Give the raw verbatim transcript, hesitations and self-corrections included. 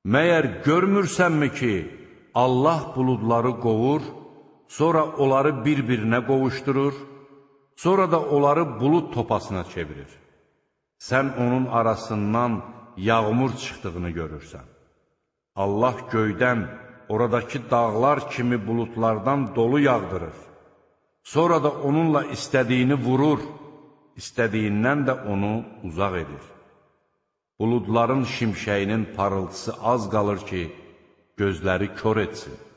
Məyər görmürsənmi ki, Allah buludları qovur, sonra onları bir-birinə qovuşdurur, sonra da onları bulud topasına çevirir. Sən onun arasından yağmur çıxdığını görürsən. Allah göydən, oradakı dağlar kimi buludlardan dolu yağdırır. Sonra da onunla istədiyini vurur, istədiyindən də onu uzaq edir. Buludların şimşəyinin parıltısı az qalır ki, gözləri kör etsin.